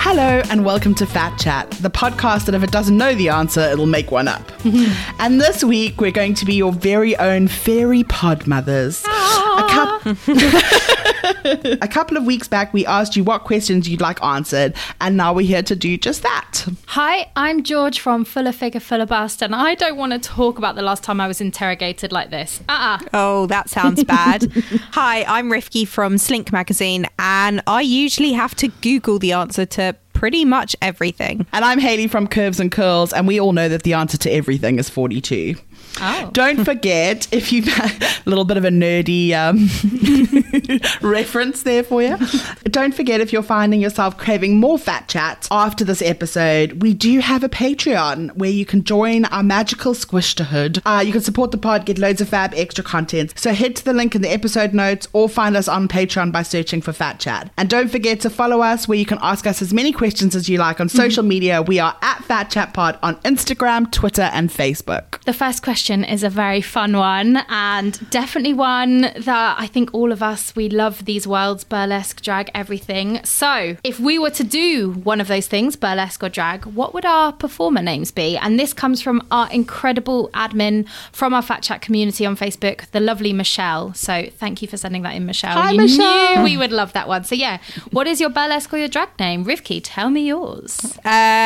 Hello and welcome to Fat Chat, the podcast that if it doesn't know the answer, it'll make one up. And this week, we're going to be your very own fairy pod mothers. A couple of weeks back, we asked you what questions you'd like answered, and now we're here to do just that. Hi, I'm George from Fuller Figure, Fuller Bust, and I don't want to talk about the last time I was interrogated like this. Oh, that sounds bad. Hi, I'm Rifki from Slink Magazine, and I usually have to Google the answer to pretty much everything. And I'm Hayley from Curves and Curls, and we all know that the answer to everything is 42. Oh. Don't forget, if you've had a little bit of a nerdy reference there for you, don't forget if you're finding yourself craving more Fat Chats after this episode, we do have a Patreon where you can join our magical squishterhood. You can support the pod, get loads of fab extra content. So head to the link in the episode notes or find us on Patreon by searching for Fat Chat. And don't forget to follow us where you can ask us as many questions as you like on social media. We are at Fat Chat Pod on Instagram, Twitter and Facebook. The first question is a very fun one, and definitely one that I think all of us, we love these worlds, burlesque, drag, everything. So if we were to do one of those things, burlesque or drag, what would our performer names be? And this comes from our incredible admin from our Fat Chat community on Facebook, the lovely Michelle. So thank you for sending that in, Michelle. Hi, you Michelle. knew we would love that one. So yeah, what is your burlesque or your drag name? Rivki, tell me yours.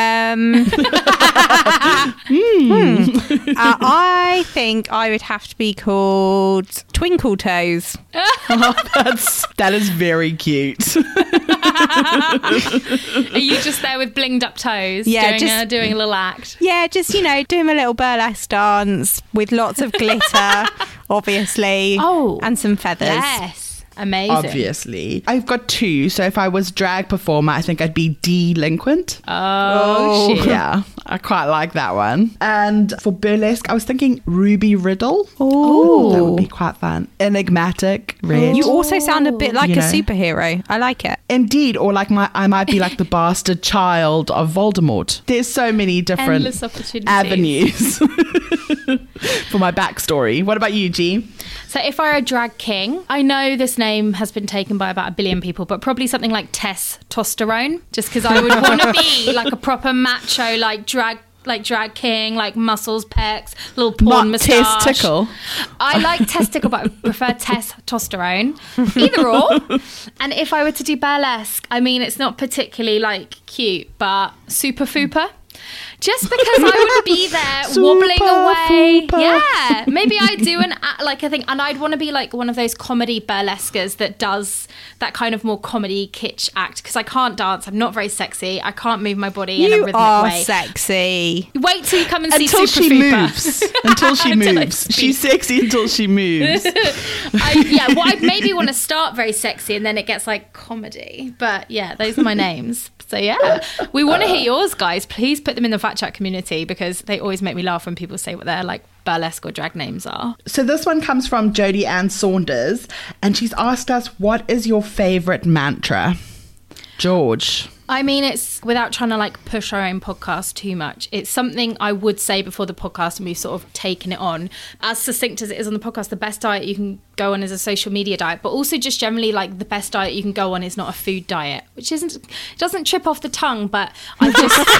I think I would have to be called Twinkle Toes. That is very cute. Are you just there with blinged up toes? Yeah, doing a little act. Yeah, just, doing a little burlesque dance with lots of glitter, obviously, and some feathers. Yes. Amazing. Obviously. I've got two, so if I was drag performer, I think I'd be delinquent. Oh, shit. Yeah, I quite like that one. And for burlesque, I was thinking Ruby Riddle. Oh, that would be quite fun. Enigmatic, red. You also sound a bit like You a know. superhero. I like it. Indeed, or like I might be like the bastard child of Voldemort. There's so many different Endless opportunities. avenues for my backstory. What about you, G? So if I were a drag king, I know this name has been taken by about 1 billion people, but probably something like Testosterone, just because I would want to be like a proper macho, like drag king, like muscles, pecs, little porn moustache. Testicle. I like testicle, but I prefer testosterone. Either or. And if I were to do burlesque, I mean, it's not particularly like cute, but super fupa. Just because I would be there wobbling away. Fupa. Yeah. Maybe I'd do a thing. And I'd want to be like one of those comedy burlesquers that does that kind of more comedy kitsch act. Because I can't dance. I'm not very sexy. I can't move my body in a rhythmic way. You are sexy. Wait till you come and see Until Super she Fupa. moves. Until she Until I moves. speak. She's sexy until she moves. I'd maybe want to start very sexy and then it gets like comedy. But yeah, those are my names. So yeah, we want to hear yours, guys. Please put them in the Fat Chat community because they always make me laugh when people say what their like burlesque or drag names are. So this one comes from Jodie Ann Saunders, and she's asked us, what is your favourite mantra? George. I mean, it's without trying to like push our own podcast too much. It's something I would say before the podcast, and we've sort of taken it on. As succinct as it is on the podcast, the best diet you can go on is a social media diet, but also just generally like the best diet you can go on is not a food diet, which doesn't trip off the tongue, but I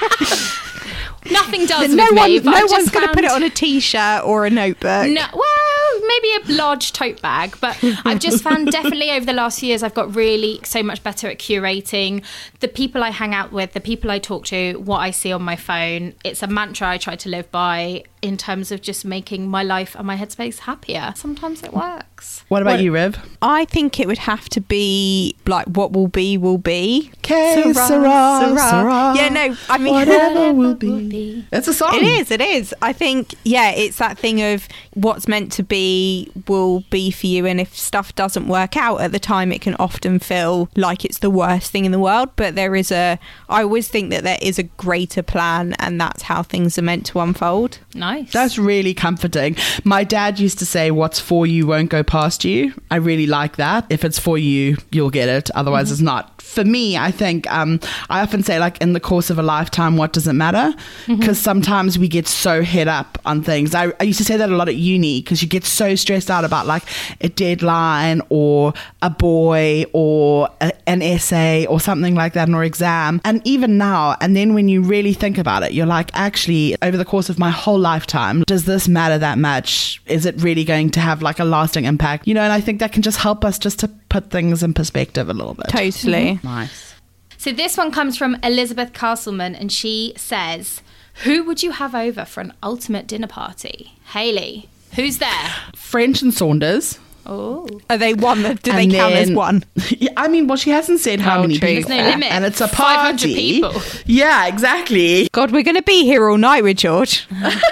just nothing does with me. But No one's going to put it on a t-shirt or a notebook. No, well, maybe a large tote bag, but I've just found definitely over the last few years I've got really so much better at curating the people I hang out with, the people I talk to, what I see on my phone. It's a mantra I try to live by in terms of just making my life and my headspace happier. Sometimes it works. What about you, Riv? I think it would have to be like what will be, will be. Que sera, sera. Yeah, no, I mean... Whatever will be. It's a song. It is. I think, yeah, it's that thing of what's meant to be will be for you. And if stuff doesn't work out at the time, it can often feel like it's the worst thing in the world. But I always think that there is a greater plan and that's how things are meant to unfold. Nice. Nice. That's really comforting. My dad used to say, what's for you won't go past you. I really like that. If it's for you, you'll get it. Otherwise, it's not. For me, I think I often say, like, in the course of a lifetime, what does it matter? Because sometimes we get so head up on things. I used to say that a lot at uni, because you get so stressed out about like a deadline or a boy or an essay or something like that, or exam. And even now, and then when you really think about it, you're like, actually, over the course of my whole lifetime, does this matter that much? Is it really going to have like a lasting impact? You know, and I think that can just help us just to put things in perspective a little bit. Totally. Nice. So this one comes from Elizabeth Castleman, and she says, who would you have over for an ultimate dinner party? Hayley, who's there? French and Saunders. Oh, Are they one? Do they And count as then- one? Yeah, I mean, well, she hasn't said how Oh, many true. people. There's no limit. And it's a 500 party. people. Yeah, exactly. God, we're going to be here all night with George.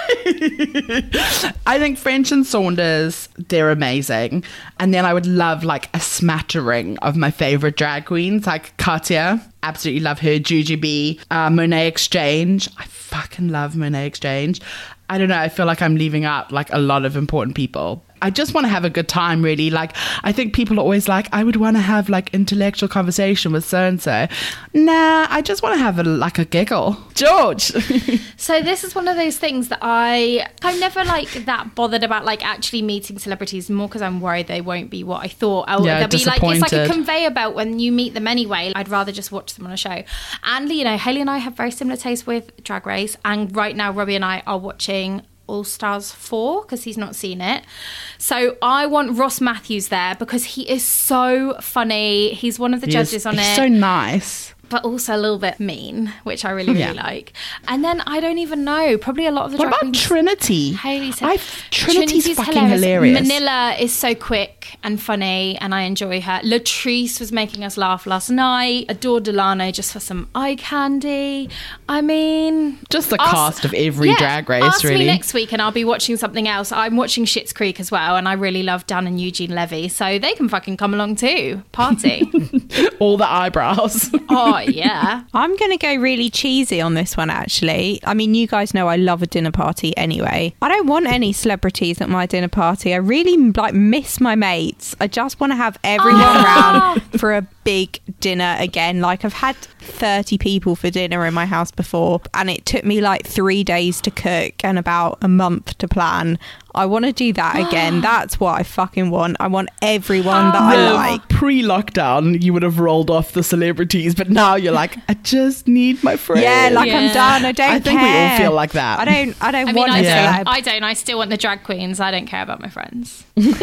I think French and Saunders, they're amazing. And then I would love like a smattering of my favorite drag queens, like Katya. Absolutely love her. Jujubee, Monet Exchange. I fucking love Monet Exchange. I don't know. I feel like I'm leaving out like a lot of important people. I just want to have a good time, really. Like, I think people are always like, I would want to have like intellectual conversation with so-and-so. Nah, I just want to have a giggle. George. so this is one of those things that I'm never like that bothered about like actually meeting celebrities, more because I'm worried they won't be what I thought. Yeah, They'll be like, it's like a disappointed. conveyor belt when you meet them anyway. I'd rather just watch them on a show. And, you know, Hayley and I have very similar tastes with Drag Race. And right now, Robbie and I are watching All Stars 4 because he's not seen it. So I want Ross Matthews there because he is so funny. He's one of the judges on He's it. so nice. But also a little bit mean, which I really, Yeah. really like. And then I don't even know. Probably a lot of the What drag about queens. Trinity? Hayley said Trinity's fucking hilarious. Manila is so quick and funny, and I enjoy her. Latrice was making us laugh last night. Adore Delano just for some eye candy. I mean, Just the cast of every Drag Race, ask really. me next week, and I'll be watching something else. I'm watching Schitt's Creek as well, and I really love Dan and Eugene Levy, so they can fucking come along too. Party. All the eyebrows. Oh yeah. I'm going to go really cheesy on this one, actually. I mean, you guys know I love a dinner party anyway. I don't want any celebrities at my dinner party. I really miss my mates. I just want to have everyone round for a big dinner again. Like, I've had 30 people for dinner in my house before, and it took me like 3 days to cook and about a month to plan. I want to do that again. That's what I fucking want. I want everyone that I like. Pre-lockdown, you would have rolled off the celebrities, but now you're like, I just need my friends. Yeah, like I'm done. I don't care. I think we all feel like that. I don't I mean, want I a don't. celeb. I don't. I still want the drag queens. I don't care about my friends.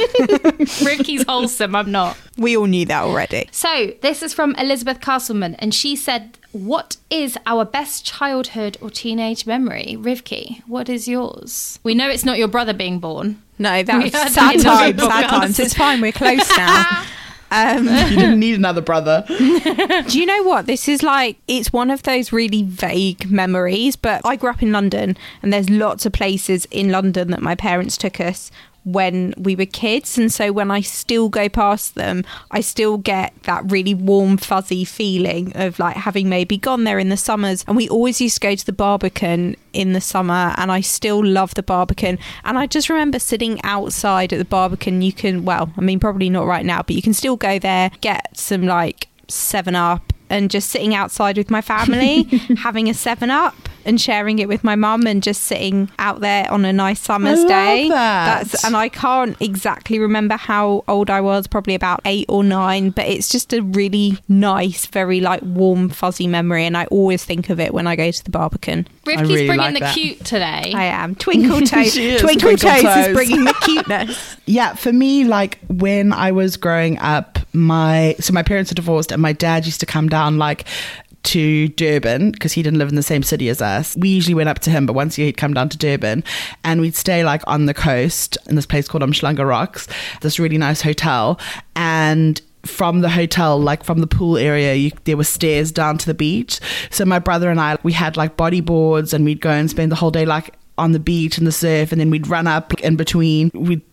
Ricky's wholesome. I'm not. We all knew that already. So this is from Elizabeth Castleman, and she said, "What is our best childhood or teenage memory?" Rivki, what is yours? We know it's not your brother being born. No, We that was had sad that in the times. Sad podcast. times. It's fine. We're close now. You didn't need another brother. Do you know what? This is like, it's one of those really vague memories, but I grew up in London, and there's lots of places in London that my parents took us when we were kids, and so when I still go past them, I still get that really warm fuzzy feeling of like having maybe gone there in the summers. And we always used to go to the Barbican in the summer, and I still love the Barbican. And I just remember sitting outside at the Barbican. You can, well, I mean, probably not right now, but you can still go there, get some like 7-Up, and just sitting outside with my family having a 7-Up and sharing it with my mum, and just sitting out there on a nice summer's love day. that. And I can't exactly remember how old I was, probably about 8 or 9, but it's just a really nice, very like warm fuzzy memory, and I always think of it when I go to the Barbican. Rivki's really bringing like the that. cute today. I am. Twinkle Toes. She is Twinkle Twinkle Toes is Toes. bringing the cuteness. Yeah, for me, like when I was growing up, my parents are divorced, and my dad used to come down like to Durban because he didn't live in the same city as us. We usually went up to him, but once a year he'd come down to Durban, and we'd stay like on the coast in this place called Umhlanga Rocks, this really nice hotel. And from the hotel, like from the pool area, there were stairs down to the beach. So my brother and I, we had like bodyboards, and we'd go and spend the whole day like on the beach and the surf, and then we'd run up in between. We'd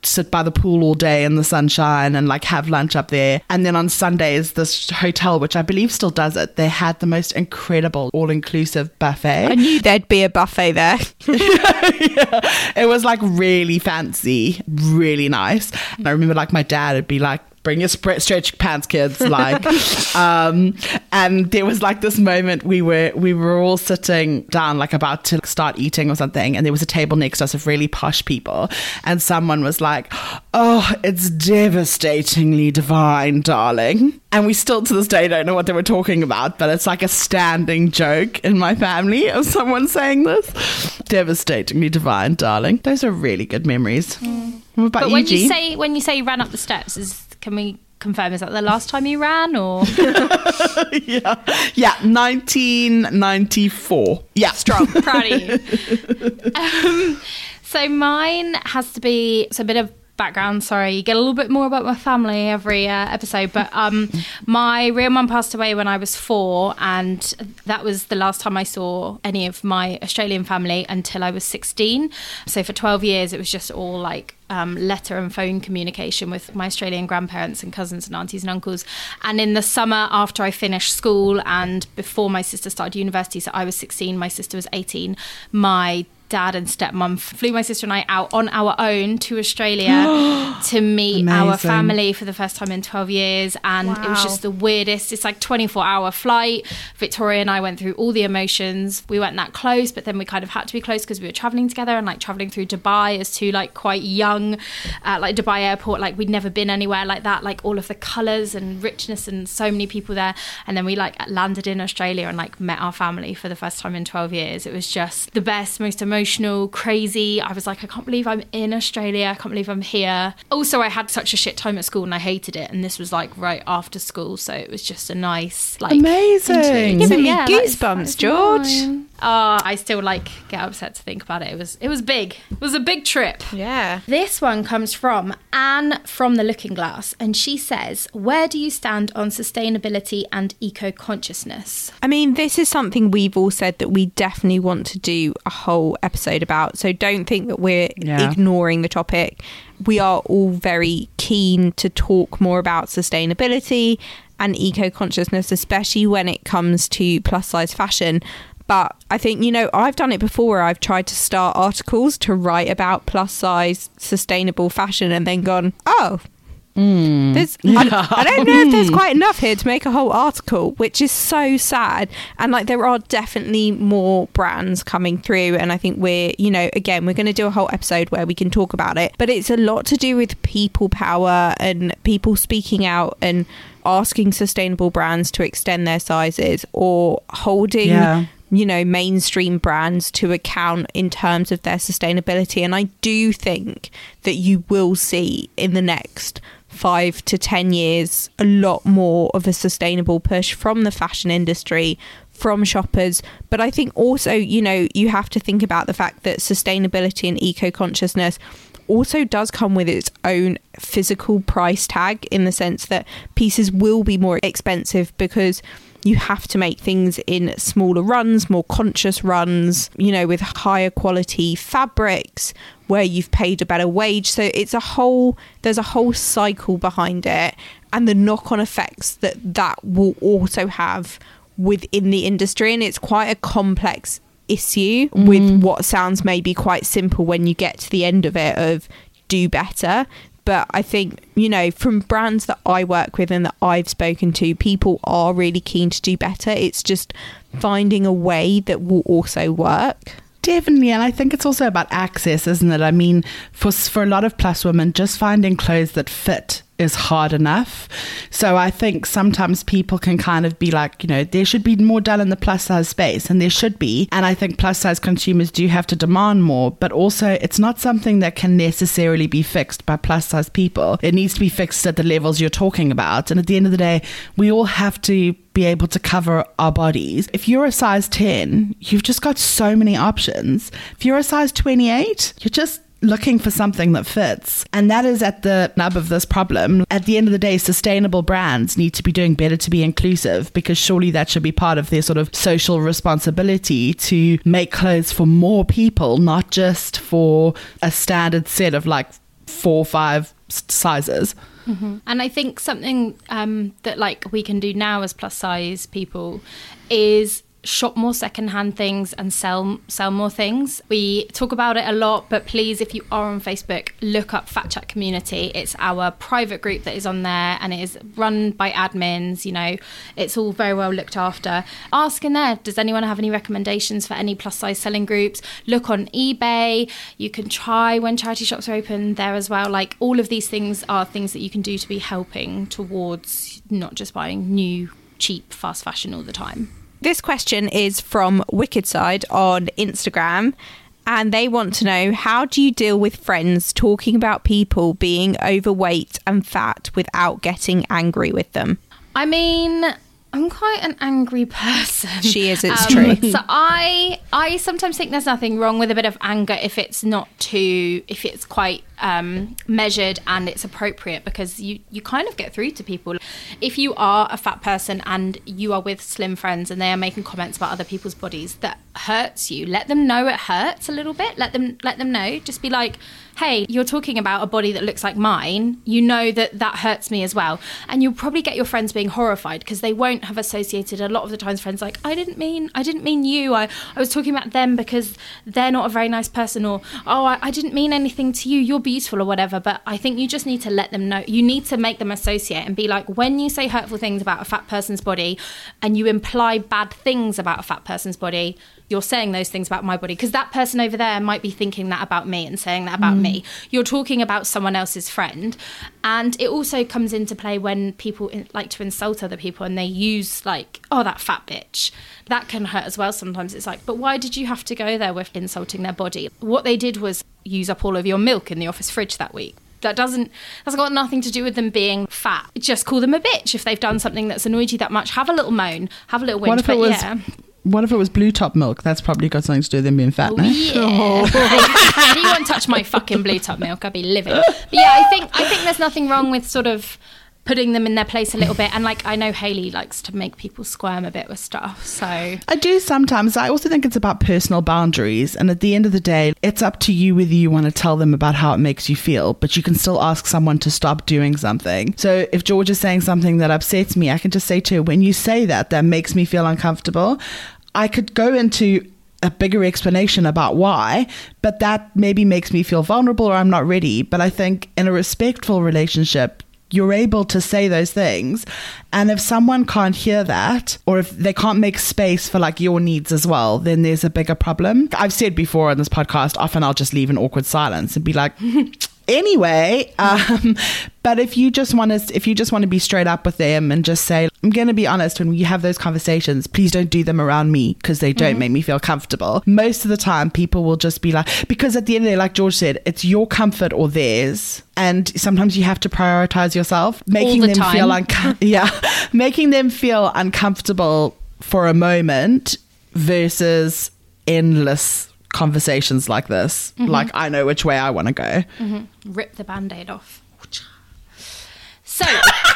sit by the pool all day in the sunshine and like have lunch up there. And then on Sundays, this hotel, which I believe still does it, they had the most incredible all-inclusive buffet. I knew there'd be a buffet there. Yeah. It was like really fancy, really nice. And I remember like my dad would be like, bring your stretch pants, kids. Like, and there was like this moment we were all sitting down, like about to start eating or something, and there was a table next to us of really posh people, and someone was like, "Oh, it's devastatingly divine, darling." And we still to this day don't know what they were talking about, but it's like a standing joke in my family of someone saying this. Devastatingly divine, darling. Those are really good memories. What about But you, G? when you say you ran up the steps, can we confirm, is that the last time you ran, or? yeah, 1994. Yeah, Strong. Proud of you. So mine has to be a bit of background. Sorry, you get a little bit more about my family every episode, but my real mum passed away when I was 4, and that was the last time I saw any of my Australian family until I was 16. So for 12 years it was just all like letter and phone communication with my Australian grandparents and cousins and aunties and uncles. And in the summer after I finished school and before my sister started university, so I was 16, my sister was 18, my dad and stepmom flew my sister and I out on our own to Australia to meet our family for the first time in 12 years. And it was just the weirdest. It's like 24-hour flight. Victoria and I went through all the emotions. We weren't that close, but then we kind of had to be close because we were traveling together and like traveling through Dubai as two like quite young, like Dubai airport, like we'd never been anywhere like that, like all of the colours and richness and so many people there. And then we like landed in Australia and like met our family for the first time in 12 years. It was just the best, most emotional, crazy. I was like, I can't believe I'm in Australia. I can't believe I'm here. Also, I had such a shit time at school and I hated it. And this was like right after school. So it was just a nice, like, amazing. Giving me goosebumps, George. I still like get upset to think about it. It was big. It was a big trip. Yeah. This one comes from Anne from The Looking Glass, and she says, where do you stand on sustainability and eco-consciousness? I mean, this is something we've all said that we definitely want to do a whole episode about. So don't think that we're ignoring the topic. We are all very keen to talk more about sustainability and eco-consciousness, especially when it comes to plus size fashion. But I think, I've done it before. I've tried to start articles to write about plus size sustainable fashion and then gone, I don't know if there's quite enough here to make a whole article, which is so sad. And like there are definitely more brands coming through, and I think we're going to do a whole episode where we can talk about it. But it's a lot to do with people power and people speaking out and asking sustainable brands to extend their sizes or holding mainstream brands to account in terms of their sustainability. And I do think that you will see in the next 5 to 10 years a lot more of a sustainable push from the fashion industry, from shoppers. But I think also, you have to think about the fact that sustainability and eco-consciousness also does come with its own physical price tag, in the sense that pieces will be more expensive because you have to make things in smaller runs, more conscious runs, with higher quality fabrics where you've paid a better wage. So there's a whole cycle behind it, and the knock-on effects that will also have within the industry. And it's quite a complex issue with what sounds maybe quite simple when you get to the end of it of do better. But I think, from brands that I work with and that I've spoken to, people are really keen to do better. It's just finding a way that will also work. Definitely. And I think it's also about access, isn't it? I mean, for a lot of plus women, just finding clothes that fit is hard enough. So I think sometimes people can kind of be like, there should be more done in the plus size space, and there should be. And I think plus size consumers do have to demand more, but also it's not something that can necessarily be fixed by plus size people. It needs to be fixed at the levels you're talking about. And at the end of the day, we all have to be able to cover our bodies. If you're a size 10, you've just got so many options. If you're a size 28, you're just looking for something that fits. And that is at the nub of this problem. At the end of the day, sustainable brands need to be doing better to be inclusive, because surely that should be part of their sort of social responsibility to make clothes for more people, not just for a standard set of like 4 or 5 sizes. And I think something that like we can do now as plus size people is shop more secondhand things and sell more things. We talk about it a lot, but please, if you are on Facebook, look up Fat Chat Community. It's our private group that is on there, and it is run by admins. You know, it's all very well looked after. Ask in there, does anyone have any recommendations for any plus size selling groups? Look on eBay. You can try when charity shops are open there as well. Like, all of these things are things that you can do to be helping towards not just buying new, cheap, fast fashion all the time. This question is from Wickedside on Instagram, and they want to know, how do you deal with friends talking about people being overweight and fat without getting angry with them? I mean, I'm quite an angry person. She is, it's true. So I sometimes think there's nothing wrong with a bit of anger if it's quite measured and it's appropriate, because you kind of get through to people. If you are a fat person and you are with slim friends and they are making comments about other people's bodies that hurts you, let them know it hurts a little bit. Let them know. Just be like, hey, you're talking about a body that looks like mine. You know that hurts me as well. And you'll probably get your friends being horrified because they won't have associated. A lot of the times friends like, I didn't mean you. I was talking about them because they're not a very nice person, or, oh, I didn't mean anything to you. You're beautiful or whatever. But I think you just need to let them know. You need to make them associate and be like, when you say hurtful things about a fat person's body and you imply bad things about a fat person's body, you're saying those things about my body, because that person over there might be thinking that about me and saying that about me. You're talking about someone else's friend. And it also comes into play when people like to insult other people and they use like, oh, that fat bitch. That can hurt as well. Sometimes it's like, but why did you have to go there with insulting their body? What they did was use up all of your milk in the office fridge that week. That's got nothing to do with them being fat. Just call them a bitch if they've done something that's annoyed you that much. Have a little moan, have a little whinge. What if it was Blue Top milk? That's probably got something to do with them being fat, no? Yeah. Anyone touch my fucking Blue Top milk, I'd be livid. But yeah, I think there's nothing wrong with sort of putting them in their place a little bit. And like, I know Hayley likes to make people squirm a bit with stuff, so I do sometimes. I also think it's about personal boundaries, and at the end of the day, it's up to you whether you want to tell them about how it makes you feel, but you can still ask someone to stop doing something. So if George is saying something that upsets me, I can just say to her, when you say that makes me feel uncomfortable, I could go into a bigger explanation about why, but that maybe makes me feel vulnerable or I'm not ready. But I think in a respectful relationship, you're able to say those things. And if someone can't hear that, or if they can't make space for like your needs as well, then there's a bigger problem. I've said before on this podcast, often I'll just leave an awkward silence and be like, anyway, but if you just want to be straight up with them and just say, I'm going to be honest, when you have those conversations, please don't do them around me because they don't make me feel comfortable. Most of the time, people will just be like, because at the end of the day, like George said, it's your comfort or theirs. And sometimes you have to prioritize yourself, making them feel uncomfortable for a moment versus endless conversations like this. Like, I know which way I want to go. Rip the Band-Aid off. So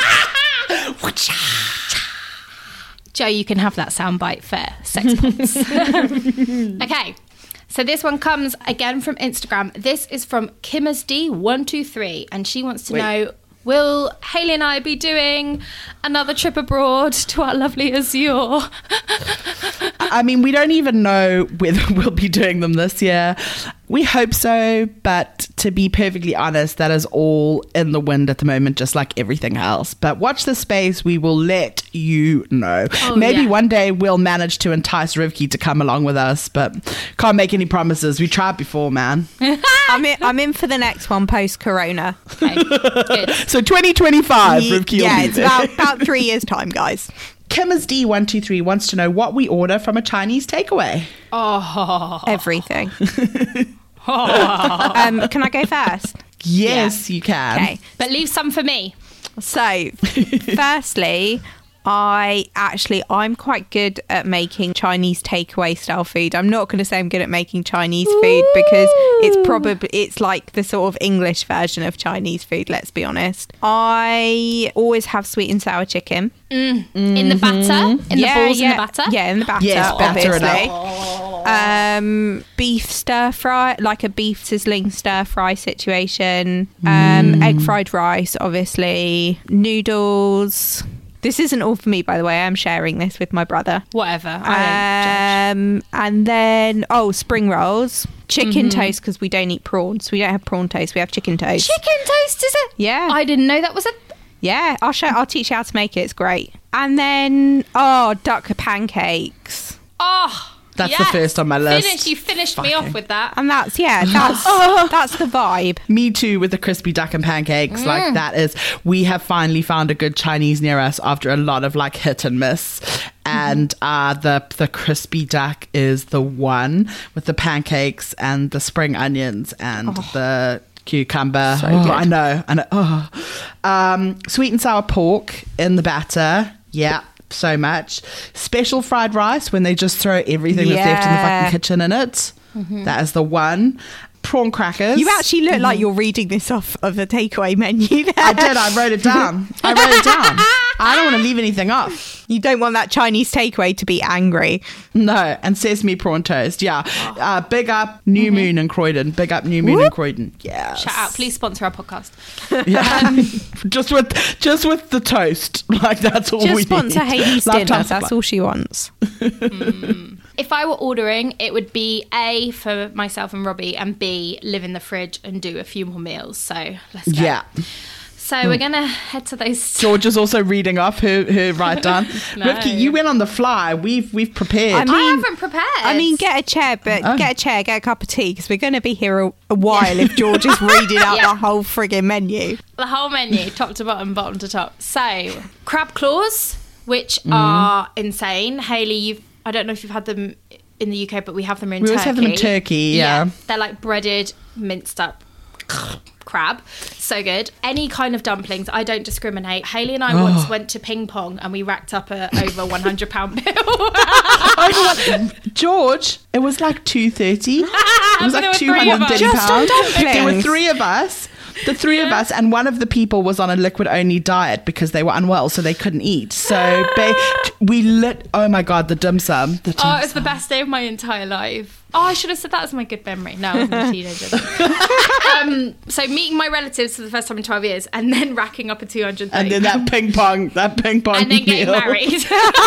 Joe, you can have that soundbite for sex points. Okay, so this one comes again from Instagram. This is from KimmersD123, and she wants to know, will Hayley and I be doing another trip abroad to our lovely Azure? I mean, we don't even know whether we'll be doing them this year. We hope so, but to be perfectly honest, that is all in the wind at the moment, just like everything else. But watch the space. We will let you know. Maybe one day we'll manage to entice Rivki to come along with us, but can't make any promises. We tried before, man. I'm in for the next one post-corona. Okay, good. So 2025, Rivki will be it's there. about 3 years' time, guys. KimmersD123 wants to know what we order from a Chinese takeaway. Everything. Can I go first? Yes, you can. Okay. But leave some for me. So, firstly, I'm quite good at making Chinese takeaway style food. I'm not going to say I'm good at making Chinese food because it's like the sort of English version of Chinese food, let's be honest. I always have sweet and sour chicken. In the batter? In the balls in the batter? Yeah, in the batter, Yes, batter it obviously. up. Beef stir fry, like a beef sizzling stir fry situation. Egg fried rice, obviously. Noodles. This isn't all for me, by the way. I'm sharing this with my brother. Whatever. I don't judge. And then, spring rolls. Chicken toast, because we don't eat prawns. We don't have prawn toast. We have chicken toast. Chicken toast, is it? Yeah. I didn't know that was a... Yeah, I'll teach you how to make it. It's great. And then, duck pancakes. Oh, That's the first on my list. You finished me off with that. And that's the vibe. Me too, with the crispy duck and pancakes. Like, that is, we have finally found a good Chinese near us after a lot of like hit and miss. And the crispy duck is the one, with the pancakes and the spring onions and the cucumber. So good. I know. Sweet and sour pork in the batter. Yeah. So much. Special fried rice, when they just throw everything that's left in the fucking kitchen in it. That is the one. Prawn crackers. You actually look like you're reading this off of a takeaway menu there. I did. I wrote it down. I don't want to leave anything off. You don't want that Chinese takeaway to be angry. No. And sesame prawn toast. Yeah. Big up New Moon in Croydon. Big up New Moon in Croydon. Yeah. Shout out. Please sponsor our podcast. Yeah. just with the toast. Like, that's all we need. Just sponsor Hayley's Lifetime dinner. supply. That's all she wants. If I were ordering, it would be A, for myself and Robbie, and B, live in the fridge and do a few more meals. So let's go. Yeah. So we're going to head to those... George is also reading off her write down. No. Rivki, you went on the fly. We've prepared. I haven't prepared. Get a chair, get a cup of tea, because we're going to be here a while if George is reading out the whole frigging menu. The whole menu, top to bottom, bottom to top. So, crab claws, which are insane. Hayley, I don't know if you've had them in the UK, but we have them in Turkey. We always have them in Turkey, yeah. They're like breaded, minced up crab. So good. Any kind of dumplings, I don't discriminate. Hayley and I once went to ping pong and we racked up a over £100 bill. George, it was like $230. It was like £230. Just on dumplings. There were three of us. The three of us, and one of the people was on a liquid-only diet because they were unwell, so they couldn't eat. So oh my God, the dim sum. It was the best day of my entire life. Oh, I should have said that as my good memory. No, I wasn't a teenager. So meeting my relatives for the first time in 12 years, and then racking up a $230. And then that ping pong and then getting meal. married.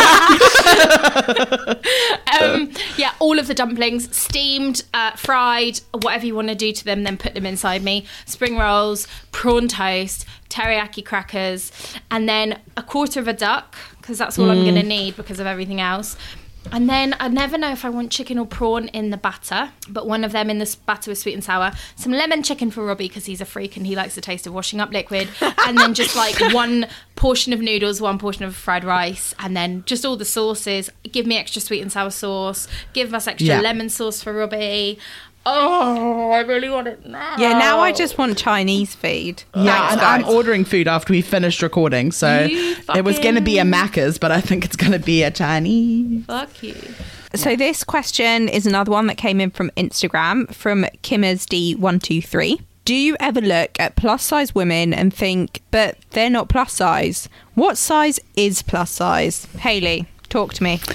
All of the dumplings, steamed, fried, whatever you want to do to them, then put them inside me. Spring rolls, prawn toast, teriyaki crackers, and then a quarter of a duck, because that's all I'm going to need because of everything else. And then I never know if I want chicken or prawn in the batter, but one of them in the batter with sweet and sour. Some lemon chicken for Robbie, because he's a freak and he likes the taste of washing up liquid. And then just like one portion of noodles, one portion of fried rice, and then just all the sauces. Give me extra sweet and sour sauce. Give us extra lemon sauce for Robbie. Oh, I really want it now. Yeah, now I just want Chinese food. Yeah, Thanks, and guys. I'm ordering food after we finished recording, so it was going to be a Macca's, but I think it's going to be a Chinese. Fuck you. So this question is another one that came in from Instagram from KimmersD123. Do you ever look at plus size women and think, but they're not plus size? What size is plus size? Hayley, talk to me.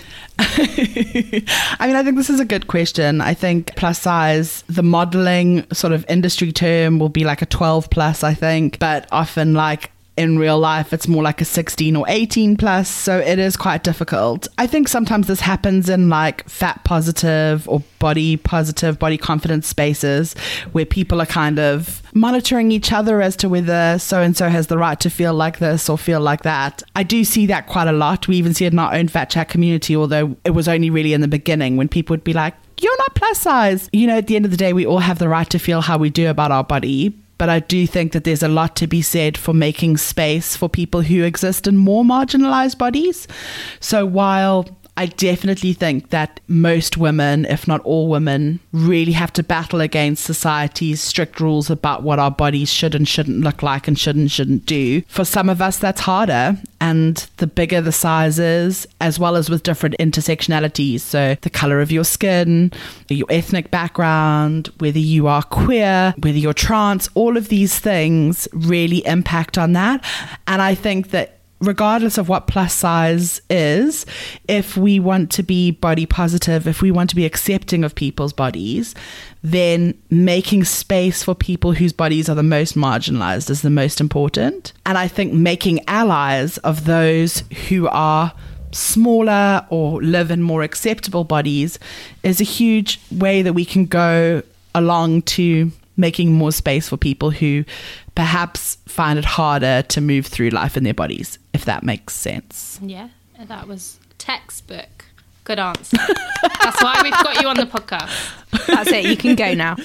I mean, I think this is a good question. I think plus size, the modeling sort of industry term will be like a 12 plus, I think. But often, like, in real life, it's more like a 16 or 18 plus. So it is quite difficult. I think sometimes this happens in like fat positive or body positive, body confidence spaces where people are kind of monitoring each other as to whether so-and-so has the right to feel like this or feel like that. I do see that quite a lot. We even see it in our own Fat Chat community, although it was only really in the beginning when people would be like, you're not plus size. You know, at the end of the day, we all have the right to feel how we do about our body. But I do think that there's a lot to be said for making space for people who exist in more marginalized bodies. So while I definitely think that most women, if not all women, really have to battle against society's strict rules about what our bodies should and shouldn't look like and shouldn't do. For some of us, that's harder. And the bigger the sizes, as well as with different intersectionalities, so the color of your skin, your ethnic background, whether you are queer, whether you're trans, all of these things really impact on that. And I think that regardless of what plus size is, if we want to be body positive, if we want to be accepting of people's bodies, then making space for people whose bodies are the most marginalized is the most important. And I think making allies of those who are smaller or live in more acceptable bodies is a huge way that we can go along to making more space for people who perhaps find it harder to move through life in their bodies, if that makes sense. Yeah, that was textbook. Good answer. That's why we've got you on the podcast. That's it. You can go now.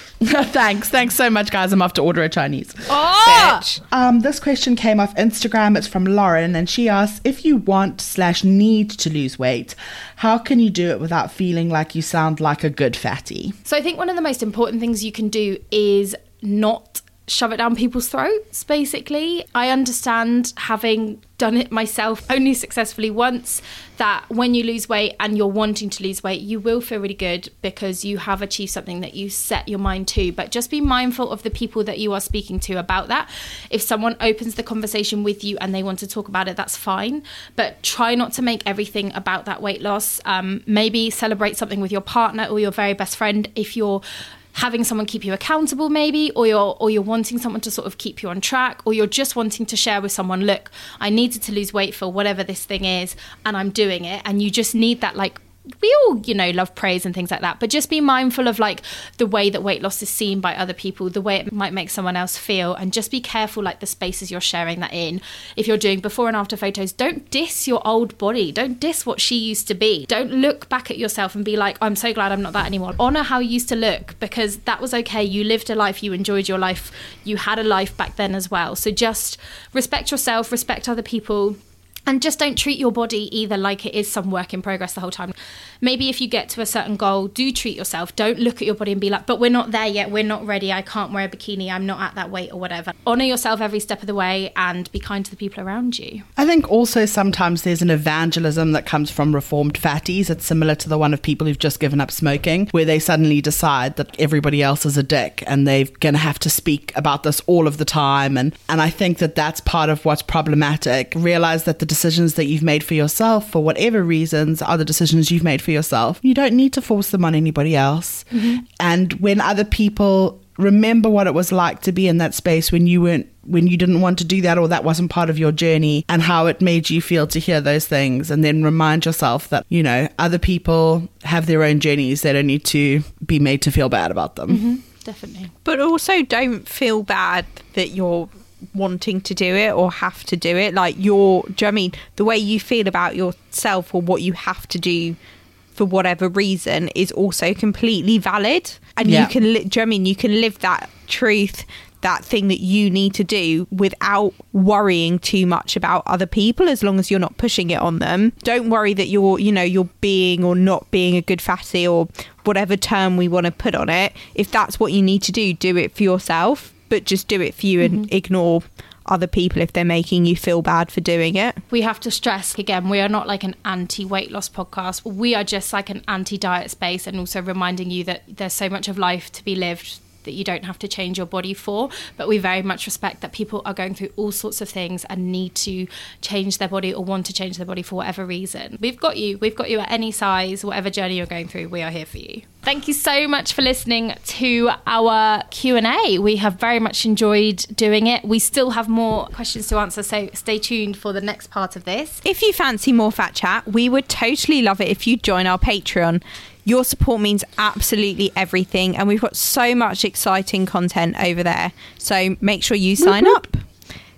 Thanks so much, guys. I'm off to order a Chinese. Oh! Bitch. This question came off Instagram. It's from Lauren, and she asks, if you want/need to lose weight, how can you do it without feeling like you sound like a good fatty? So I think one of the most important things you can do is not shove it down people's throats, basically. I understand, having done it myself only successfully once, that when you lose weight and you're wanting to lose weight, you will feel really good because you have achieved something that you set your mind to. But just be mindful of the people that you are speaking to about that. If someone opens the conversation with you and they want to talk about it, that's fine. But try not to make everything about that weight loss. Maybe celebrate something with your partner or your very best friend if you're having someone keep you accountable, maybe, or you're wanting someone to sort of keep you on track, or you're just wanting to share with someone, look, I needed to lose weight for whatever this thing is, and I'm doing it. And you just need that, like, we all, love praise and things like that, but just be mindful of like the way that weight loss is seen by other people, the way it might make someone else feel, and just be careful like the spaces you're sharing that in. If you're doing before and after photos, don't diss your old body, don't diss what she used to be. Don't look back at yourself and be like, I'm so glad I'm not that anymore. Honor how you used to look, because that was okay. You lived a life, you enjoyed your life, you had a life back then as well. So just respect yourself, respect other people. And just don't treat your body either like it is some work in progress the whole time. Maybe if you get to a certain goal, do treat yourself. Don't look at your body and be like, but we're not there yet. We're not ready. I can't wear a bikini. I'm not at that weight or whatever. Honour yourself every step of the way and be kind to the people around you. I think also sometimes there's an evangelism that comes from reformed fatties. It's similar to the one of people who've just given up smoking, where they suddenly decide that everybody else is a dick and they're going to have to speak about this all of the time. And I think that that's part of what's problematic. Realize that the decisions that you've made for yourself, for whatever reasons, are the decisions you've made for yourself. You don't need to force them on anybody else. Mm-hmm. And when other people remember what it was like to be in that space when you didn't want to do that, or that wasn't part of your journey, and how it made you feel to hear those things, and then remind yourself that, other people have their own journeys. They don't need to be made to feel bad about them. Mm-hmm. Definitely. But also don't feel bad that you're wanting to do it or have to do it. Like, do you know what I mean? The way you feel about yourself or what you have to do for whatever reason is also completely valid. And you can, do you know what I mean? You can live that truth, that thing that you need to do, without worrying too much about other people, as long as you're not pushing it on them. Don't worry that you're being or not being a good fatty, or whatever term we want to put on it. If that's what you need to do it for yourself. But just do it for you and ignore other people if they're making you feel bad for doing it. We have to stress, again, we are not like an anti-weight loss podcast. We are just like an anti-diet space, and also reminding you that there's so much of life to be lived that you don't have to change your body for. But we very much respect that people are going through all sorts of things and need to change their body or want to change their body for whatever reason. We've got you at any size, whatever journey you're going through, we are here for you. Thank you so much for listening to our Q&A. We have very much enjoyed doing it. We still have more questions to answer, so stay tuned for the next part of this. If you fancy more Fat Chat, we would totally love it if you join our Patreon. Your support means absolutely everything, and we've got so much exciting content over there. So make sure you sign up.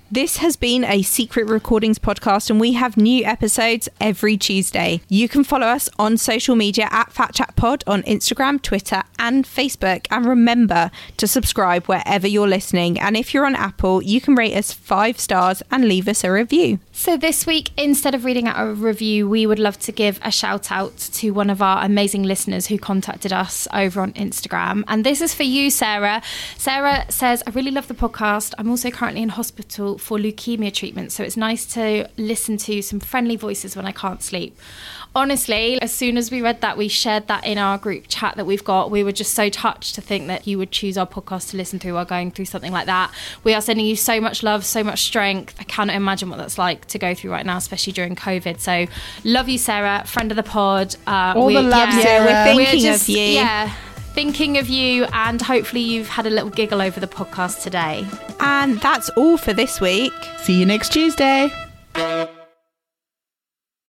This has been a Secret Recordings podcast, and we have new episodes every Tuesday. You can follow us on social media at Fat Chat Pod on Instagram, Twitter and Facebook. And remember to subscribe wherever you're listening. And if you're on Apple, you can rate us 5 stars and leave us a review. So this week, instead of reading out a review, we would love to give a shout out to one of our amazing listeners who contacted us over on Instagram. And this is for you, Sarah. Sarah says, I really love the podcast. I'm also currently in hospital for leukemia treatment, so it's nice to listen to some friendly voices when I can't sleep. Honestly, as soon as we read that, we shared that in our group chat that we've got. We were just so touched to think that you would choose our podcast to listen through while going through something like that. We are sending you so much love, so much strength. I cannot imagine what that's like to go through right now, especially during COVID. So love you, Sarah, friend of the pod. All the love, Sarah. We're thinking of you. Yeah. Thinking of you, and hopefully you've had a little giggle over the podcast today. And that's all for this week. See you next Tuesday.